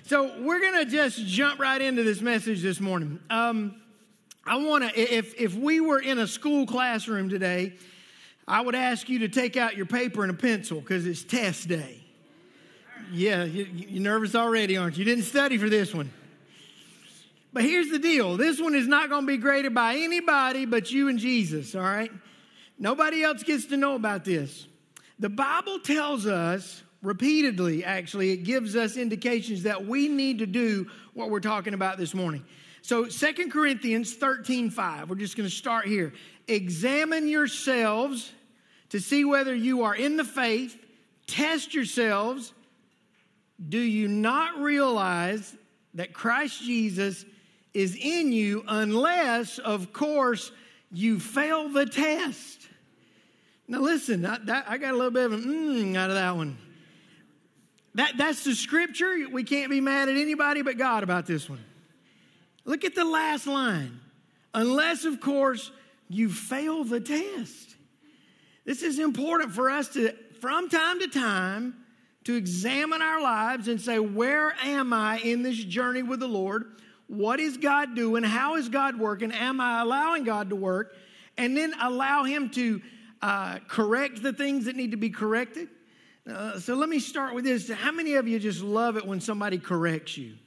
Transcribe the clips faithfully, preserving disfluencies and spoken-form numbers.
So we're going to just jump right into this message this morning. Um, I want to, if, if we were in a school classroom today, I would ask you to take out your paper and a pencil because it's test day. Yeah, you, you're nervous already, aren't you? You didn't study for this one. But here's the deal. This one is not going to be graded by anybody but you and Jesus, all right? Nobody else gets to know about this. The Bible tells us repeatedly, actually, it gives us indications that we need to do what we're talking about this morning. So Second Corinthians thirteen five, we're just going to start here. Examine yourselves to see whether you are in the faith. Test yourselves. Do you not realize that Christ Jesus is in you unless, of course, you fail the test? Now listen, I, that, I got a little bit of an mmm out of that one. That, that's the scripture. We can't be mad at anybody but God about this one. Look at the last line. Unless, of course, you fail the test. This is important for us to, from time to time, to examine our lives and say, where am I in this journey with the Lord? What is God doing? How is God working? Am I allowing God to work? And then allow Him to uh, correct the things that need to be corrected. Uh, so let me start with this. How many of you just love it when somebody corrects you?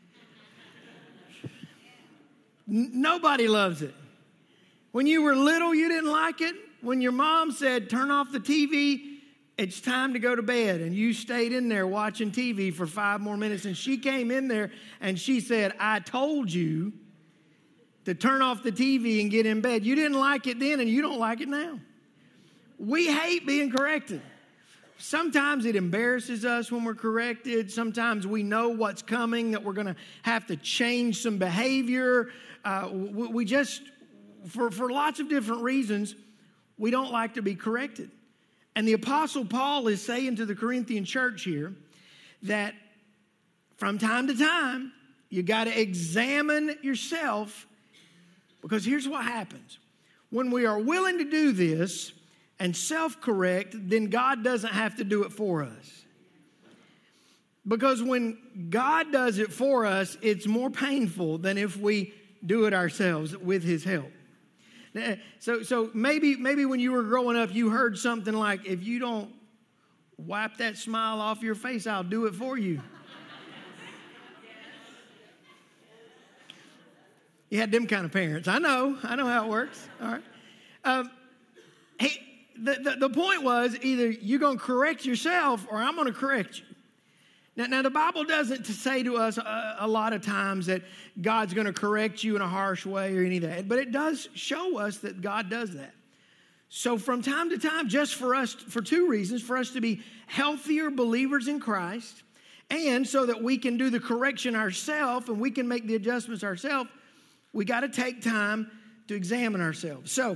N- nobody loves it. When you were little, you didn't like it. When your mom said, turn off the T V, it's time to go to bed, and you stayed in there watching T V for five more minutes, and she came in there and she said, I told you to turn off the T V and get in bed. You didn't like it then, and you don't like it now. We hate being corrected. Sometimes it embarrasses us when we're corrected. Sometimes we know what's coming, that we're going to have to change some behavior. Uh, we, we just, for, for lots of different reasons, we don't like to be corrected. And the Apostle Paul is saying to the Corinthian church here that from time to time, you got to examine yourself, because here's what happens. When we are willing to do this and self-correct, then God doesn't have to do it for us. Because when God does it for us, it's more painful than if we do it ourselves with His help. So, so maybe, maybe when you were growing up, you heard something like, if you don't wipe that smile off your face, I'll do it for you. You had them kind of parents. I know. I know how it works. All right. Um, hey, the, the, the point was either you're going to correct yourself or I'm going to correct you. Now, now, the Bible doesn't say to us a, a lot of times that God's going to correct you in a harsh way or any of that, but it does show us that God does that. So from time to time, just for us, for two reasons, for us to be healthier believers in Christ, and so that we can do the correction ourselves and we can make the adjustments ourselves, we got to take time to examine ourselves. So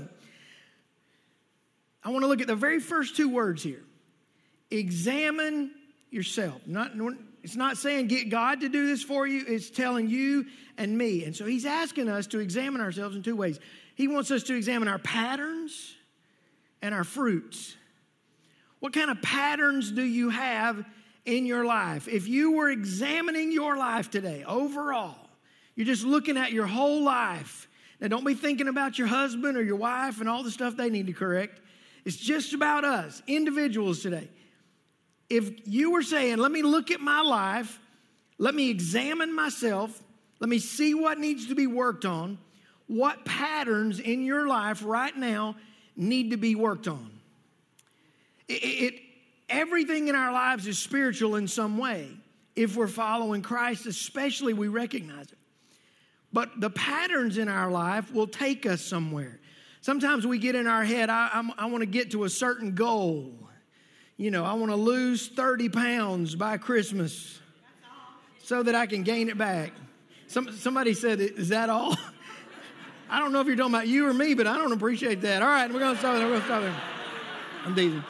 I want to look at the very first two words here. Examine yourself. Not, it's not saying get God to do this for you. It's telling you and me. And so He's asking us to examine ourselves in two ways. He wants us to examine our patterns and our fruits. What kind of patterns do you have in your life? If you were examining your life today, overall, you're just looking at your whole life. Now, don't be thinking about your husband or your wife and all the stuff they need to correct. It's just about us, individuals today. If you were saying, let me look at my life, let me examine myself, let me see what needs to be worked on, what patterns in your life right now need to be worked on. It, it, everything in our lives is spiritual in some way. If we're following Christ, especially, we recognize it. But the patterns in our life will take us somewhere. Sometimes we get in our head, I, I'm, I want to get to a certain goal. You know, I want to lose thirty pounds by Christmas so that I can gain it back. Some, somebody said, is that all? I don't know if you're talking about you or me, but I don't appreciate that. All right, we're going to stop there. We're going to stop there. I'm teasing.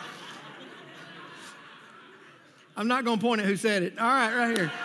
I'm not going to point at who said it. All right, right here.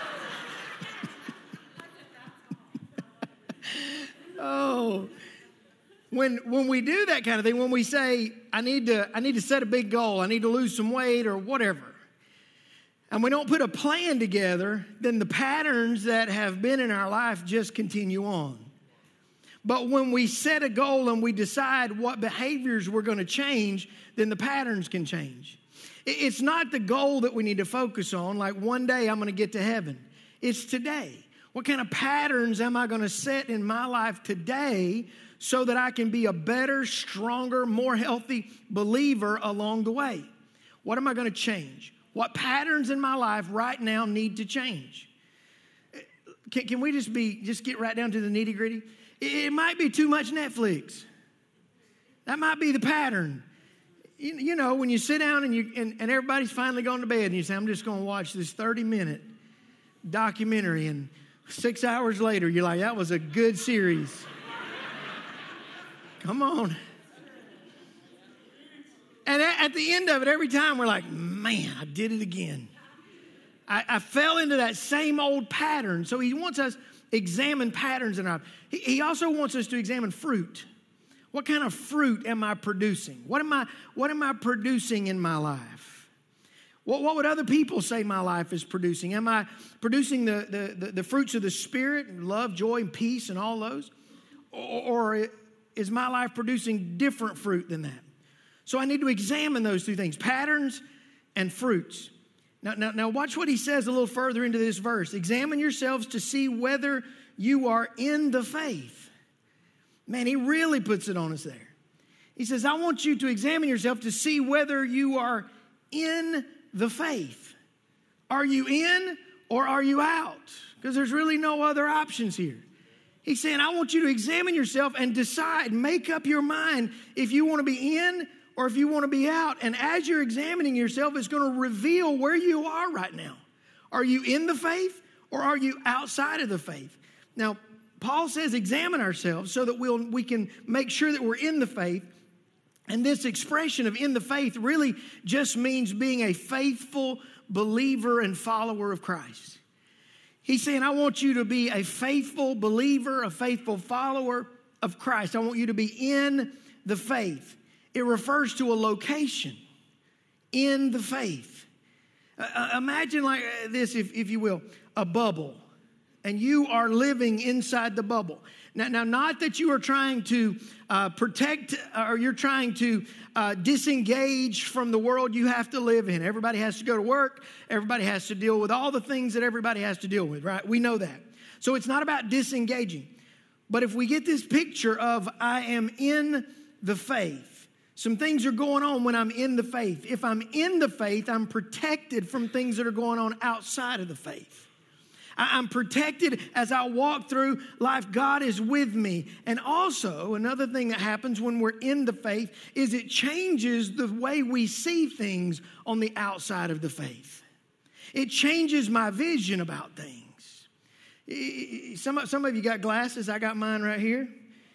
Oh, when when we do that kind of thing, when we say, I need to I need to set a big goal, I need to lose some weight or whatever, and we don't put a plan together, then the patterns that have been in our life just continue on. But when we set a goal and we decide what behaviors we're going to change, then the patterns can change. It's not the goal that we need to focus on, like one day I'm going to get to heaven. It's today. What kind of patterns am I going to set in my life today so that I can be a better, stronger, more healthy believer along the way? What am I going to change? What patterns in my life right now need to change? Can, can we just be, just get right down to the nitty gritty? It might be too much Netflix. That might be the pattern. You, you know, when you sit down and, you, and, and everybody's finally gone to bed and you say, I'm just going to watch this thirty-minute documentary, and six hours later, you're like, that was a good series. Come on. And at the end of it, every time we're like, man, I did it again. I, I fell into that same old pattern. So he wants us to examine patterns in our life. He, he also wants us to examine fruit. What kind of fruit am I producing? What am I, what am I producing in my life? What, what would other people say my life is producing? Am I producing the, the, the, the fruits of the Spirit, love, joy, and peace, and all those? Or, or is my life producing different fruit than that? So I need to examine those two things, patterns and fruits. Now, now, now watch what he says a little further into this verse. Examine yourselves to see whether you are in the faith. Man, he really puts it on us there. He says, I want you to examine yourself to see whether you are in the faith. Are you in or are you out? Because there's really no other options here. He's saying, I want you to examine yourself and decide, make up your mind if you want to be in or if you want to be out. And as you're examining yourself, it's going to reveal where you are right now. Are you in the faith or are you outside of the faith? Now, Paul says examine ourselves so that we'll, we can make sure that we're in the faith. And this expression of in the faith really just means being a faithful believer and follower of Christ. He's saying, I want you to be a faithful believer, a faithful follower of Christ. I want you to be in the faith. It refers to a location, in the faith. Uh, imagine like this, if, if you will, a bubble. And you are living inside the bubble. Now, now not that you are trying to uh, protect or you're trying to uh, disengage from the world you have to live in. Everybody has to go to work. Everybody has to deal with all the things that everybody has to deal with, right? We know that. So it's not about disengaging. But if we get this picture of I am in the faith, some things are going on when I'm in the faith. If I'm in the faith, I'm protected from things that are going on outside of the faith. I'm protected as I walk through life. God is with me. And also, another thing that happens when we're in the faith is it changes the way we see things on the outside of the faith. It changes my vision about things. Some, some of you got glasses. I got mine right here.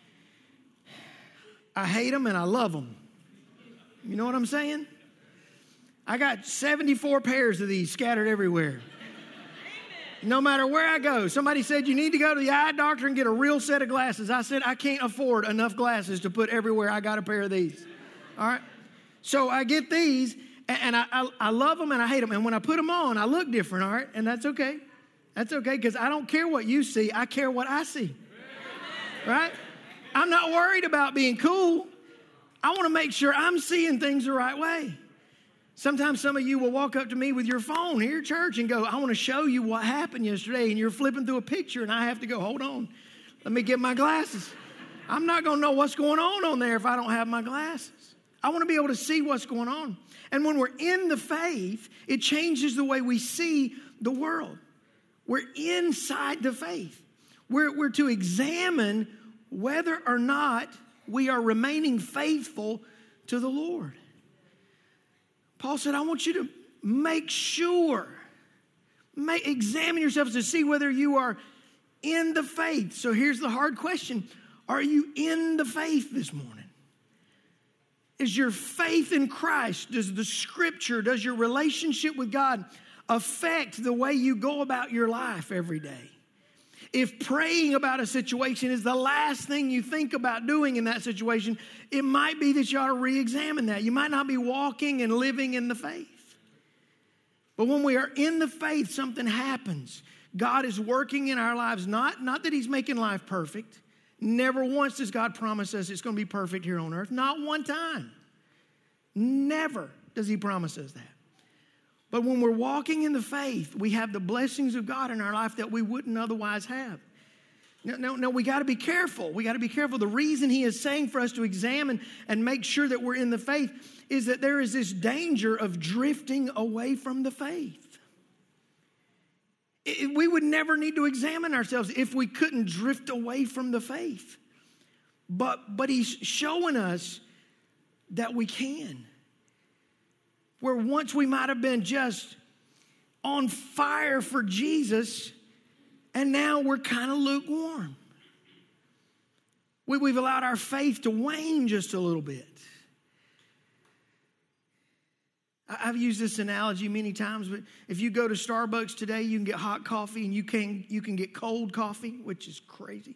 I hate them and I love them. You know what I'm saying? I got seventy-four pairs of these scattered everywhere. No matter where I go. Somebody said, you need to go to the eye doctor and get a real set of glasses. I said, I can't afford enough glasses to put everywhere. I got a pair of these. All right. So I get these, and I, I, I love them and I hate them. And when I put them on, I look different. All right. And that's okay. That's okay, because I don't care what you see. I care what I see. Right? I'm not worried about being cool. I want to make sure I'm seeing things the right way. Sometimes some of you will walk up to me with your phone here at church and go, I want to show you what happened yesterday. And you're flipping through a picture and I have to go, hold on, let me get my glasses. I'm not going to know what's going on on there if I don't have my glasses. I want to be able to see what's going on. And when we're in the faith, it changes the way we see the world. We're inside the faith. We're, we're to examine whether or not we are remaining faithful to the Lord. Paul said, I want you to make sure, make, examine yourselves to see whether you are in the faith. So here's the hard question. Are you in the faith this morning? Is your faith in Christ, does the scripture, does your relationship with God affect the way you go about your life every day? If praying about a situation is the last thing you think about doing in that situation, it might be that you ought to re-examine that. You might not be walking and living in the faith. But when we are in the faith, something happens. God is working in our lives, not, not that he's making life perfect. Never once does God promise us it's going to be perfect here on earth. Not one time. Never does he promise us that. But when we're walking in the faith, we have the blessings of God in our life that we wouldn't otherwise have. No, no, no, we got to be careful. We got to be careful. The reason he is saying for us to examine and make sure that we're in the faith is that there is this danger of drifting away from the faith. It, we would never need to examine ourselves if we couldn't drift away from the faith. But, but he's showing us that we can. Where once we might have been just on fire for Jesus, and now we're kind of lukewarm. We, we've allowed our faith to wane just a little bit. I, I've used this analogy many times, but if you go to Starbucks today, you can get hot coffee and you can, you can get cold coffee, which is crazy.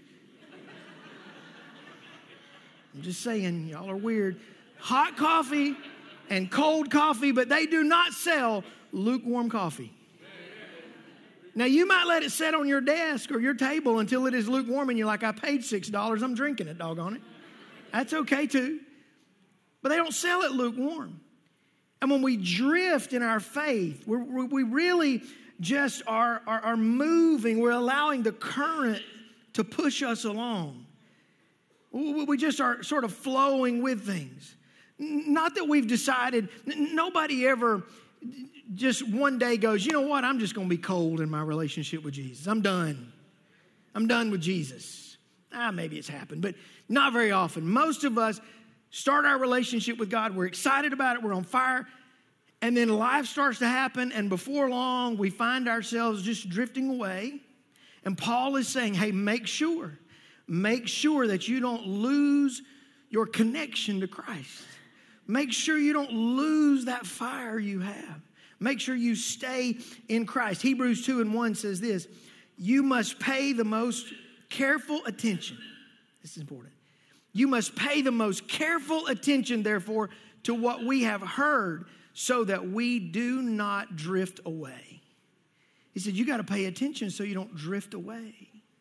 I'm just saying, y'all are weird. Hot coffee and cold coffee, but they do not sell lukewarm coffee. Now, you might let it sit on your desk or your table until it is lukewarm and you're like, I paid six dollars, I'm drinking it, doggone it. That's okay too. But they don't sell it lukewarm. And when we drift in our faith, we're, we really just are, are, are moving. We're allowing the current to push us along. We just are sort of flowing with things. Not that we've decided, nobody ever just one day goes, you know what, I'm just going to be cold in my relationship with Jesus. I'm done. I'm done with Jesus. Ah, maybe it's happened, but not very often. Most of us start our relationship with God. We're excited about it. We're on fire. And then life starts to happen. And before long, we find ourselves just drifting away. And Paul is saying, hey, make sure, make sure that you don't lose your connection to Christ. Make sure you don't lose that fire you have. Make sure you stay in Christ. Hebrews two and one says this, you must pay the most careful attention. This is important. You must pay the most careful attention, therefore, to what we have heard so that we do not drift away. He said, you got to pay attention so you don't drift away.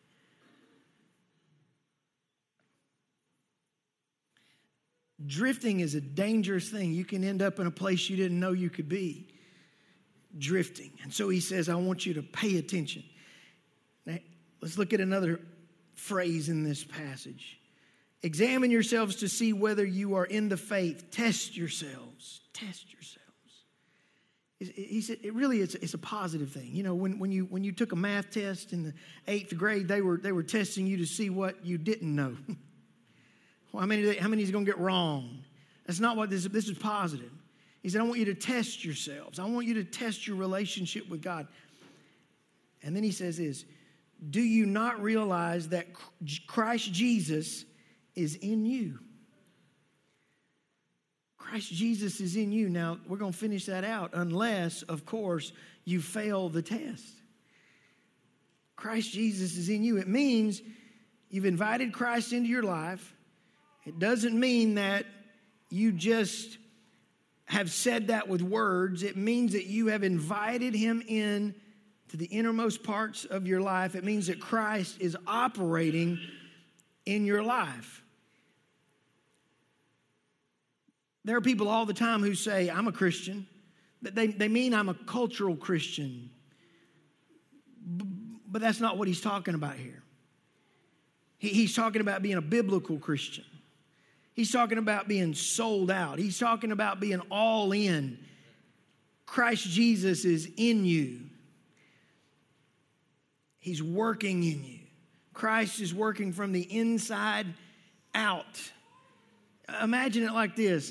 Drifting is a dangerous thing. You can end up in a place you didn't know you could be. Drifting. And so he says, I want you to pay attention. Now, let's look at another phrase in this passage. Examine yourselves to see whether you are in the faith. Test yourselves. Test yourselves. He said, it really is, it's a positive thing. You know, when, when you when you took a math test in the eighth grade, they were they were testing you to see what you didn't know. Well, how many how many is going to get wrong? That's not what this is. This is positive. He said, I want you to test yourselves. I want you to test your relationship with God. And then he says this, do you not realize that Christ Jesus is in you? Christ Jesus is in you. Now, we're going to finish that out unless, of course, you fail the test. Christ Jesus is in you. It means you've invited Christ into your life. It doesn't mean that you just have said that with words. It means that you have invited him in to the innermost parts of your life. It means that Christ is operating in your life. There are people all the time who say, I'm a Christian. They, they mean I'm a cultural Christian. But that's not what he's talking about here. He, he's talking about being a biblical Christian. He's talking about being sold out. He's talking about being all in. Christ Jesus is in you. He's working in you. Christ is working from the inside out. Imagine it like this.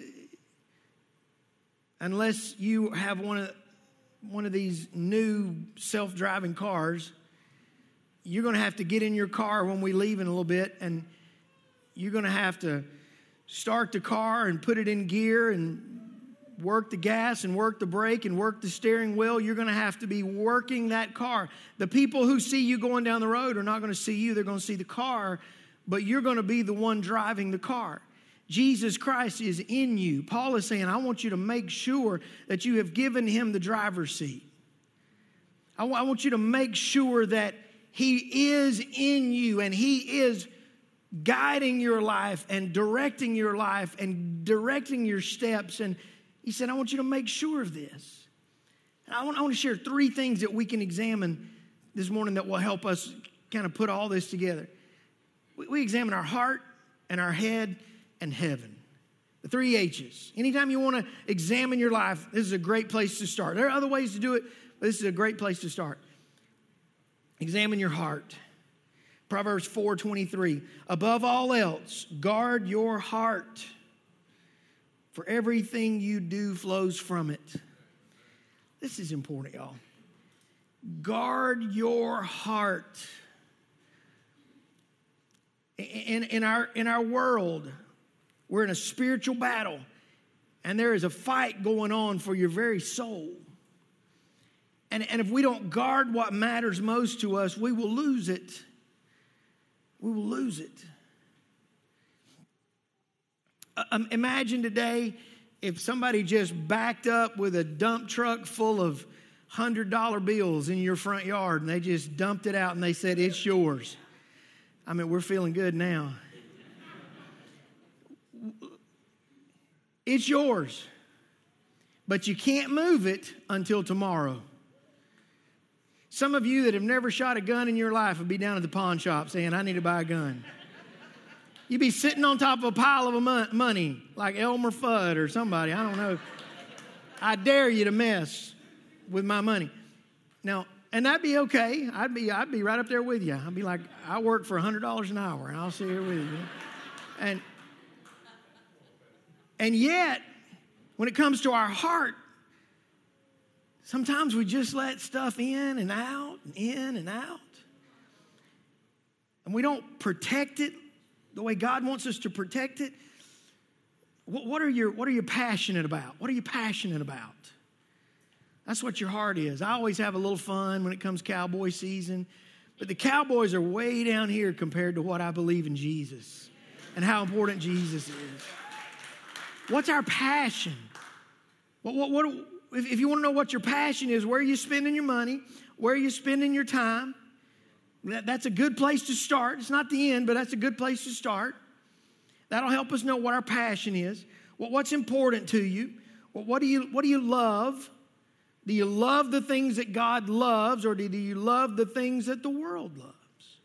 Unless you have one of, one of these new self-driving cars, you're going to have to get in your car when we leave in a little bit, and you're going to have to start the car and put it in gear and work the gas and work the brake and work the steering wheel. You're going to have to be working that car. The people who see you going down the road are not going to see you. They're going to see the car, but you're going to be the one driving the car. Jesus Christ is in you. Paul is saying, I want you to make sure that you have given him the driver's seat. I, w- I want you to make sure that he is in you and he is guiding your life and directing your life and directing your steps. And he said, I want you to make sure of this. And I want, I want to share three things that we can examine this morning that will help us kind of put all this together. We, we examine our heart and our head and heaven. The three H's. Anytime you want to examine your life, this is a great place to start. There are other ways to do it, but this is a great place to start. Examine your heart. Proverbs four twenty-three. Above all else, guard your heart, for everything you do flows from it. This is important, y'all. Guard your heart. In, in, our, in our world, we're in a spiritual battle, and there is a fight going on for your very soul. And, and if we don't guard what matters most to us, we will lose it. We will lose it. Uh, imagine today if somebody just backed up with a dump truck full of one hundred dollar bills in your front yard, and they just dumped it out and they said, it's yours. I mean, we're feeling good now. It's yours, but you can't move it until tomorrow. Some of you that have never shot a gun in your life would be down at the pawn shop saying, I need to buy a gun. You'd be sitting on top of a pile of money like Elmer Fudd or somebody. I don't know. I dare you to mess with my money. Now, and that'd be okay. I'd be, I'd be right up there with you. I'd be like, I work for one hundred dollars an hour, and I'll sit here with you. And, and yet, when it comes to our heart, sometimes we just let stuff in and out, and in and out. And we don't protect it the way God wants us to protect it. What, what are your, what are you passionate about? What are you passionate about? That's what your heart is. I always have a little fun when it comes cowboy season. But the Cowboys are way down here compared to what I believe in Jesus and how important Jesus is. What's our passion? What, what, what, if, if you want to know what your passion is, where are you spending your money? Where are you spending your time? That, that's a good place to start. It's not the end, but that's a good place to start. That'll help us know what our passion is. What, what's important to you? What, what do you, what do you love? Do you love the things that God loves, or do you love the things that the world loves?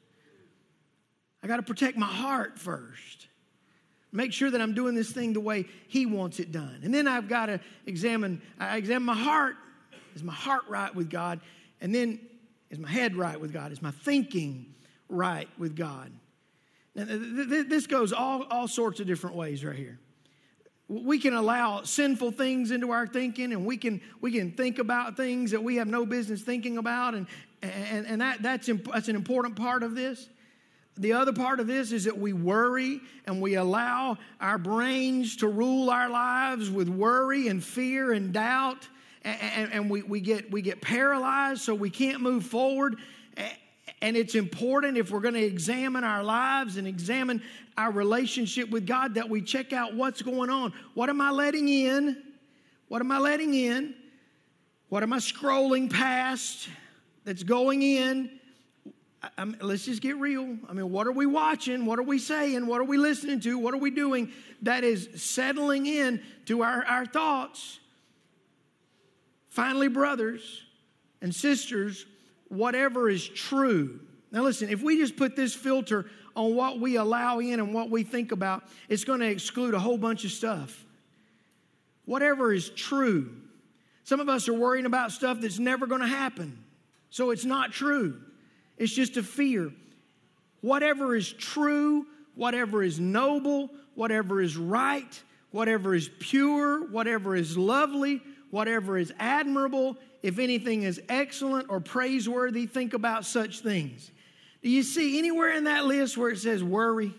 I got to protect my heart first. Make sure that I'm doing this thing the way He wants it done. And then I've got to examine, I examine my heart. Is my heart right with God? And then is my head right with God? Is my thinking right with God? Now, this goes all, all sorts of different ways right here. We can allow sinful things into our thinking, and we can we can think about things that we have no business thinking about, and and, and that that's imp- that's an important part of this. The other part of this is that we worry, and we allow our brains to rule our lives with worry and fear and doubt, and, and, and we, we get we get paralyzed, so we can't move forward. And it's important, if we're going to examine our lives and examine our relationship with God, that we check out what's going on. What am I letting in? What am I letting in? What am I scrolling past that's going in? I mean, let's just get real. I mean, what are we watching? What are we saying? What are we listening to? What are we doing that is settling in to our, our thoughts? Finally, brothers and sisters, whatever is true. Now listen, if we just put this filter on what we allow in and what we think about, it's going to exclude a whole bunch of stuff. Whatever is true. Some of us are worrying about stuff that's never going to happen. So it's not true. It's just a fear. Whatever is true, whatever is noble, whatever is right, whatever is pure, whatever is lovely, whatever is admirable, if anything is excellent or praiseworthy, think about such things. Do you see anywhere in that list where it says worry?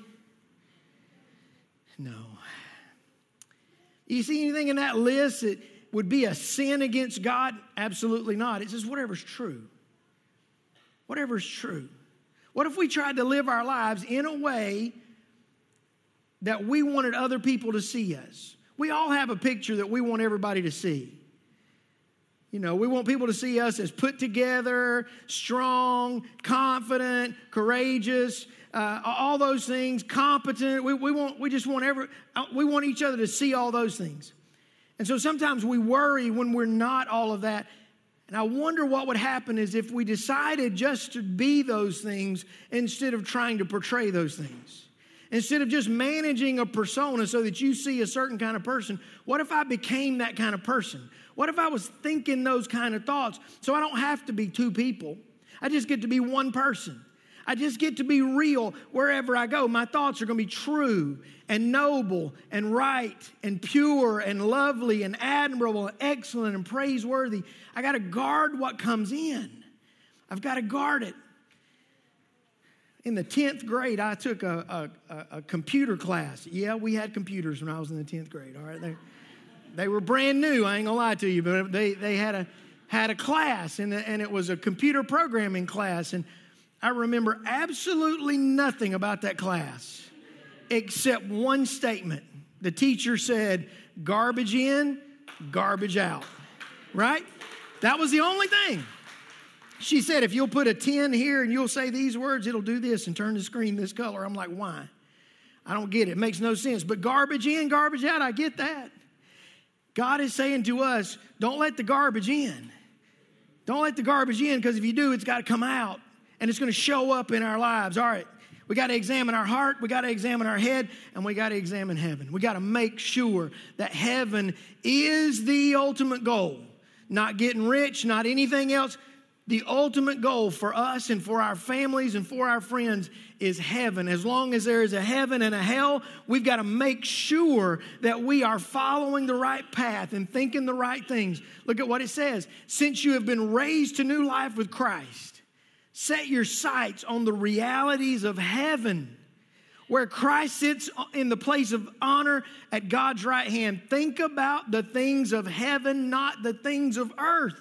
No. Do you see anything in that list that would be a sin against God? Absolutely not. It says whatever's true. Whatever's true. What if we tried to live our lives in a way that we wanted other people to see us. We all have a picture that we want everybody to see. You know, we want people to see us as put together, strong, confident, courageous, uh, all those things, competent. We, we want, we just want every, we want each other to see all those things. And so sometimes we worry when we're not all of that. And I wonder what would happen is if we decided just to be those things instead of trying to portray those things. Instead of just managing a persona so that you see a certain kind of person, what if I became that kind of person? What if I was thinking those kind of thoughts so I don't have to be two people? I just get to be one person. I just get to be real wherever I go. My thoughts are going to be true and noble and right and pure and lovely and admirable and excellent and praiseworthy. I got to guard what comes in. I've got to guard it. In the tenth grade, I took a, a, a computer class. Yeah, we had computers when I was in the tenth grade, all right? They, they were brand new, I ain't gonna lie to you, but they, they had a had a class, and, and it was a computer programming class, and I remember absolutely nothing about that class except one statement. The teacher said, garbage in, garbage out, right? That was the only thing. She said, if you'll put a ten here and you'll say these words, it'll do this and turn the screen this color. I'm like, why? I don't get it. It makes no sense. But garbage in, garbage out, I get that. God is saying to us, don't let the garbage in. Don't let the garbage in, because if you do, it's got to come out. And it's going to show up in our lives. All right, we got to examine our heart. We got to examine our head. And we got to examine heaven. We got to make sure that heaven is the ultimate goal. Not getting rich, not anything else. The ultimate goal for us and for our families and for our friends is heaven. As long as there is a heaven and a hell, we've got to make sure that we are following the right path and thinking the right things. Look at what it says. Since you have been raised to new life with Christ, set your sights on the realities of heaven, where Christ sits in the place of honor at God's right hand. Think about the things of heaven, not the things of earth.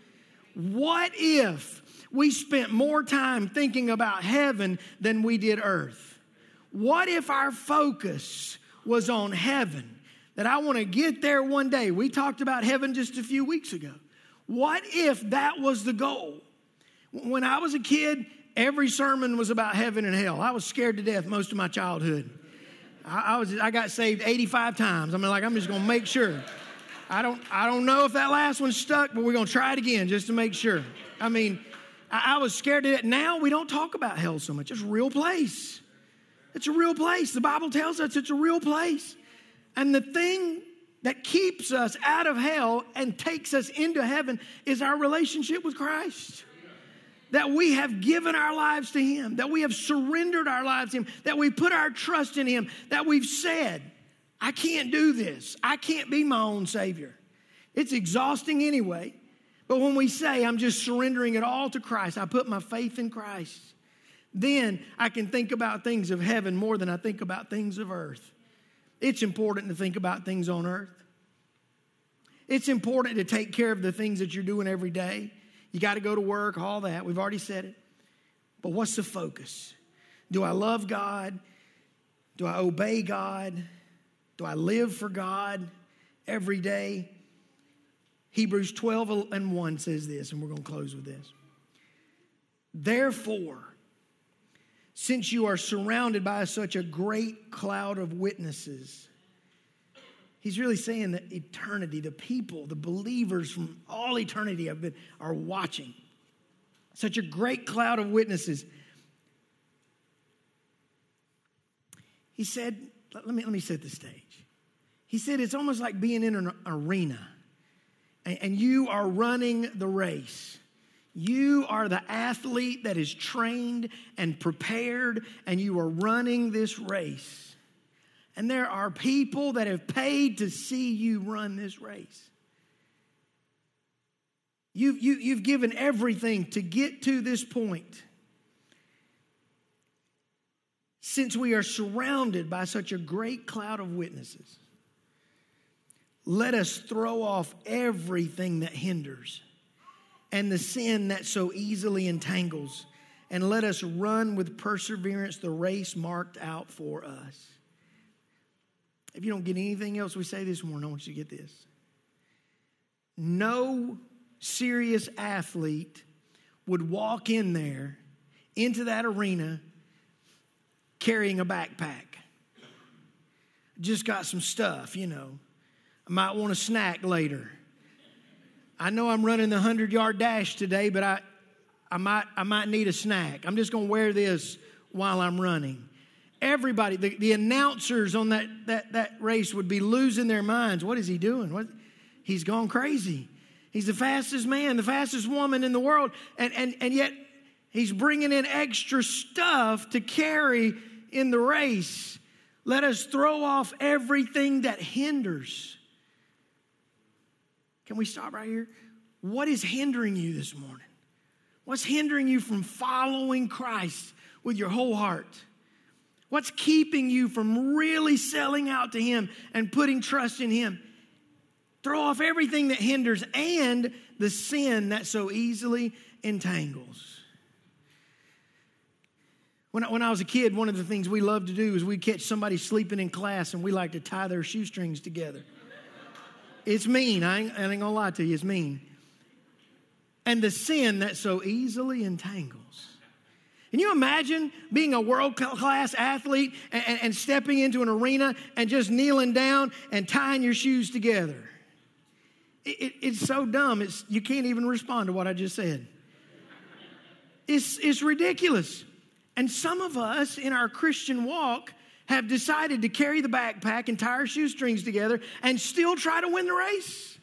What if we spent more time thinking about heaven than we did earth? What if our focus was on heaven? That I want to get there one day. We talked about heaven just a few weeks ago. What if that was the goal? When I was a kid, every sermon was about heaven and hell. I was scared to death most of my childhood. I, I was I got saved eighty-five times. I mean, like, I'm just going to make sure. I don't I don't know if that last one stuck, but we're going to try it again just to make sure. I mean, I, I was scared to death. Now we don't talk about hell so much. It's a real place. It's a real place. The Bible tells us it's a real place. And the thing that keeps us out of hell and takes us into heaven is our relationship with Christ. That we have given our lives to Him, that we have surrendered our lives to Him, that we put our trust in Him, that we've said, I can't do this. I can't be my own Savior. It's exhausting anyway. But when we say, I'm just surrendering it all to Christ, I put my faith in Christ, then I can think about things of heaven more than I think about things of earth. It's important to think about things on earth. It's important to take care of the things that you're doing every day. You got to go to work, all that. We've already said it. But what's the focus? Do I love God? Do I obey God? Do I live for God every day? Hebrews twelve and one says this, and we're going to close with this. Therefore, since you are surrounded by such a great cloud of witnesses, he's really saying that eternity, the people, the believers from all eternity have been, are watching. Such a great cloud of witnesses. He said, let me, let me set the stage. He said it's almost like being in an arena and, and you are running the race. You are the athlete that is trained and prepared, and you are running this race. And there are people that have paid to see you run this race. You've, you, you've given everything to get to this point. Since we are surrounded by such a great cloud of witnesses, let us throw off everything that hinders and the sin that so easily entangles, and let us run with perseverance the race marked out for us. If you don't get anything else we say this morning, I want you to get this. No serious athlete would walk in there, into that arena, carrying a backpack. Just got some stuff, you know. I might want a snack later. I know I'm running the hundred-yard dash today, but I, I might, I might need a snack. I'm just going to wear this while I'm running. Everybody, the, the announcers on that, that, that race would be losing their minds. What is he doing? What? He's gone crazy. He's the fastest man, the fastest woman in the world, and, and, and yet he's bringing in extra stuff to carry in the race. Let us throw off everything that hinders. Can we stop right here? What is hindering you this morning? What's hindering you from following Christ with your whole heart? What's keeping you from really selling out to Him and putting trust in Him? Throw off everything that hinders and the sin that so easily entangles. When I, when I was a kid, one of the things we loved to do is we'd catch somebody sleeping in class and we like to tie their shoestrings together. It's mean. I ain't, I ain't gonna lie to you. It's mean. And the sin that so easily entangles. Can you imagine being a world-class athlete and, and, and stepping into an arena and just kneeling down and tying your shoes together? It, it, it's so dumb. It's, you can't even respond to what I just said. It's, it's ridiculous. And some of us in our Christian walk have decided to carry the backpack and tie our shoestrings together and still try to win the race.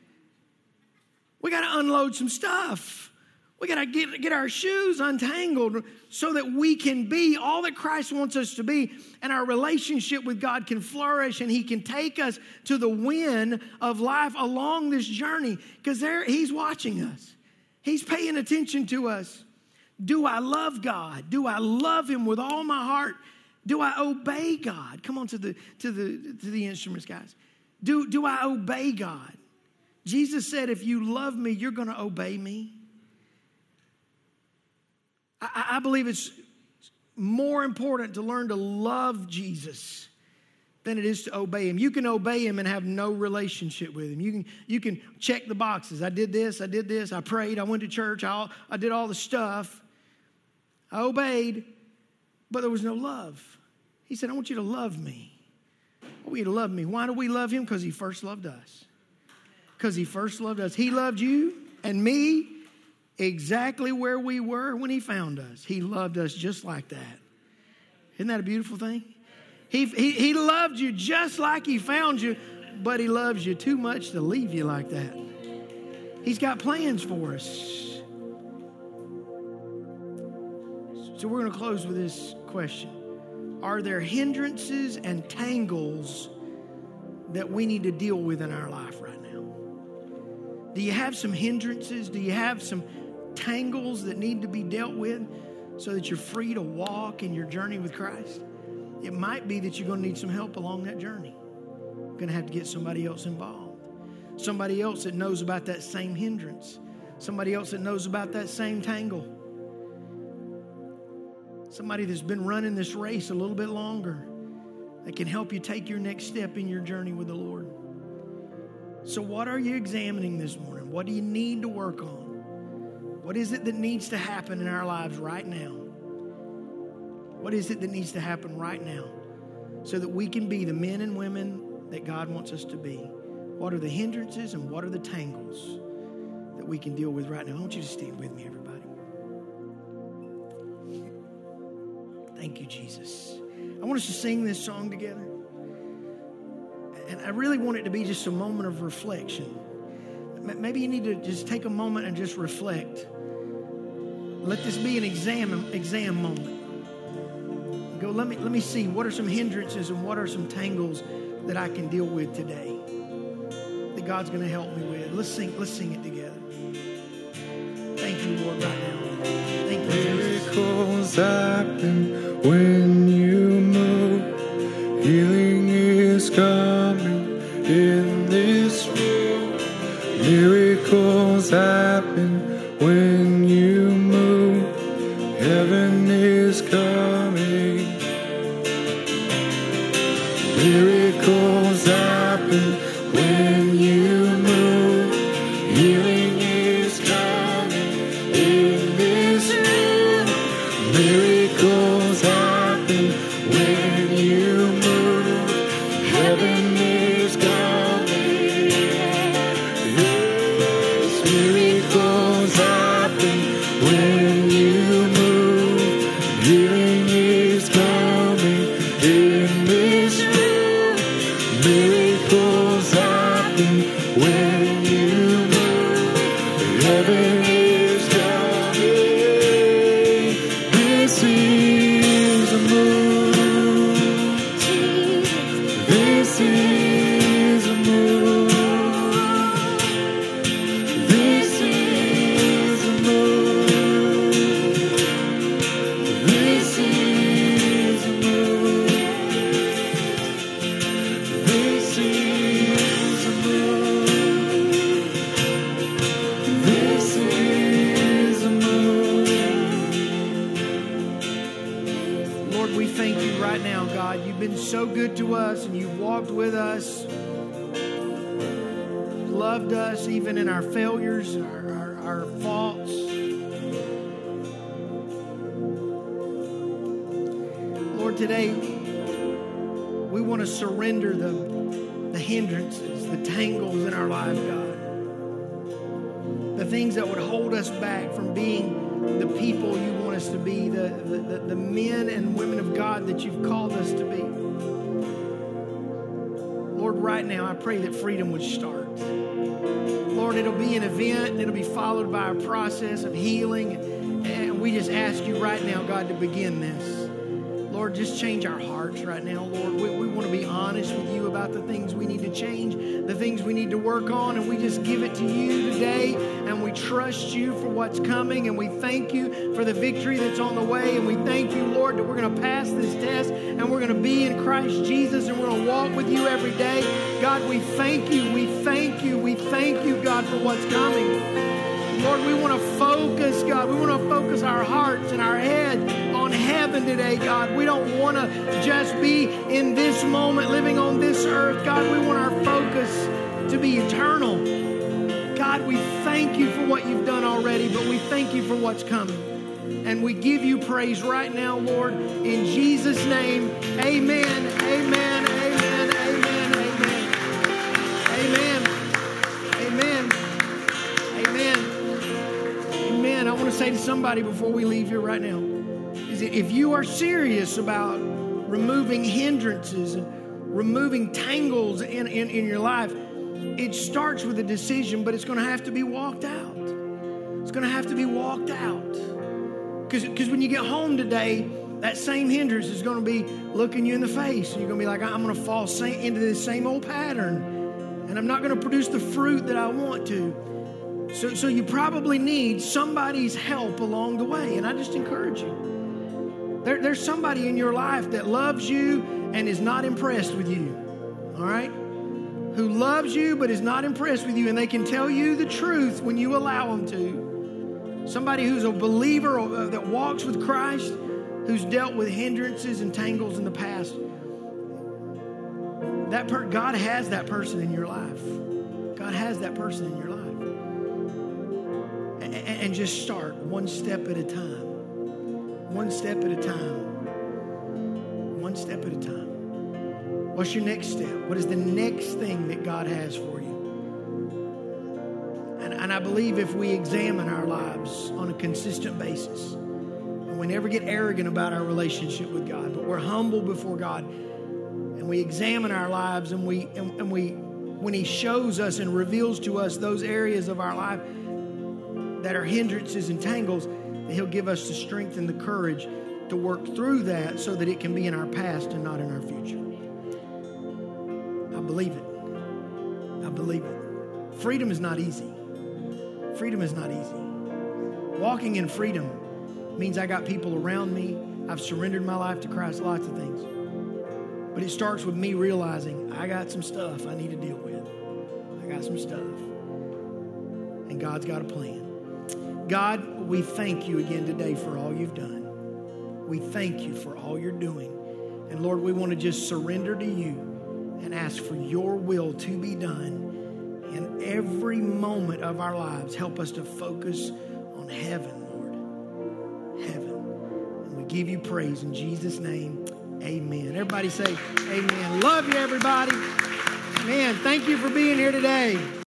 We got to unload some stuff. We got to get, get our shoes untangled so that we can be all that Christ wants us to be, and our relationship with God can flourish, and He can take us to the win of life along this journey, because there He's watching us. He's paying attention to us. Do I love God? Do I love Him with all my heart? Do I obey God? Come on to the to the to the instruments, guys. Do, do I obey God? Jesus said, if you love me, you're going to obey me. I, I believe it's more important to learn to love Jesus than it is to obey Him. You can obey Him and have no relationship with Him. You can, you can check the boxes. I did this, I did this, I prayed, I went to church, I, I did all the stuff. I obeyed, but there was no love. He said, I want you to love me. I want you to love me. Why do we love Him? Because He first loved us. Because He first loved us. He loved you and me exactly where we were when He found us. He loved us just like that. Isn't that a beautiful thing? He, he, he loved you just like He found you, but He loves you too much to leave you like that. He's got plans for us. So we're going to close with this question. Are there hindrances and tangles that we need to deal with in our life right now? Do you have some hindrances? Do you have some tangles that need to be dealt with so that you're free to walk in your journey with Christ? It might be that you're going to need some help along that journey. You're going to have to get somebody else involved. Somebody else that knows about that same hindrance. Somebody else that knows about that same tangle. Somebody that's been running this race a little bit longer that can help you take your next step in your journey with the Lord. So what are you examining this morning? What do you need to work on? What is it that needs to happen in our lives right now? What is it that needs to happen right now so that we can be the men and women that God wants us to be? What are the hindrances and what are the tangles that we can deal with right now? I want you to stand with me, everybody. Thank you, Jesus. I want us to sing this song together. And I really want it to be just a moment of reflection. Maybe you need to just take a moment and just reflect. Let this be an exam, exam moment. Go, let me, let me see what are some hindrances and what are some tangles that I can deal with today that God's going to help me with. Let's sing, let's sing it together. Thank you, Lord, right now. Thank you, Jesus. Miracles happen when you move. Healing is coming in this room. Miracles happen when you move. Heaven is coming. Miracles This is a move. This is a move. This is a move. This is a move. This is a move. Lord, we thank you right now, God. You've been so good to us, and you've walked with us. You've loved us even in our failures, our, our, our faults. Lord, today we want to surrender the, the hindrances, the tangles in our life, God. The things that would hold us back from being the people you want us to be, the, the, the men and women of God that you've called us to be. Lord, right now I pray that freedom would start. Lord, it'll be an event, and it'll be followed by a process of healing. And we just ask you right now, God, to begin this. Lord, just change our hearts right now, Lord. We, we want to be honest with you about the things we need to change, the things we need to work on, and we just give it to you today, and we trust you for what's coming, and we thank you for the victory that's on the way, and we thank you, Lord, that we're going to pass this test, and we're going to be in Christ Jesus, and we're going to walk with you every day. God, we thank you, we thank you, we thank you, God, for what's coming. Lord, we want to focus, God. We want to focus our hearts and our head on heaven today, God. We don't want to just be in this moment, living on this earth. God, we want our focus to be eternal. God, we thank you for what you've done already, but we thank you for what's coming. And we give you praise right now, Lord, in Jesus' name. Amen, amen, amen, amen, amen. Amen. Amen. Amen. Amen. I want to say to somebody before we leave here right now, is that if you are serious about removing hindrances and removing tangles in, in, in your life, it starts with a decision, but it's going to have to be walked out. It's going to have to be walked out. Because when you get home today, that same hindrance is going to be looking you in the face. And you're going to be like, I'm going to fall into this same old pattern. And I'm not going to produce the fruit that I want to. So, so you probably need somebody's help along the way. And I just encourage you. There, there's somebody in your life that loves you and is not impressed with you. All right? Who loves you but is not impressed with you. And they can tell you the truth when you allow them to. Somebody who's a believer or, uh, that walks with Christ, who's dealt with hindrances and tangles in the past. That per- God has that person in your life. God has that person in your life. And, and just start one step at a time. One step at a time. One step at a time. What's your next step? What is the next thing that God has for you? And, and I believe if we examine our lives on a consistent basis, and we never get arrogant about our relationship with God, but we're humble before God, and we examine our lives, and we and, and we when He shows us and reveals to us those areas of our life that are hindrances and tangles, that He'll give us the strength and the courage to work through that so that it can be in our past and not in our future. I believe it. I believe it. Freedom is not easy. Freedom is not easy. Walking in freedom means I got people around me. I've surrendered my life to Christ, lots of things. But it starts with me realizing I got some stuff I need to deal with. I got some stuff. And God's got a plan. God, we thank you again today for all you've done. We thank you for all you're doing. And Lord, we want to just surrender to you and ask for your will to be done in every moment of our lives. Help us to focus on heaven, Lord. Heaven. And we give you praise in Jesus' name. Amen. Everybody say amen. Love you, everybody. Man, thank you for being here today.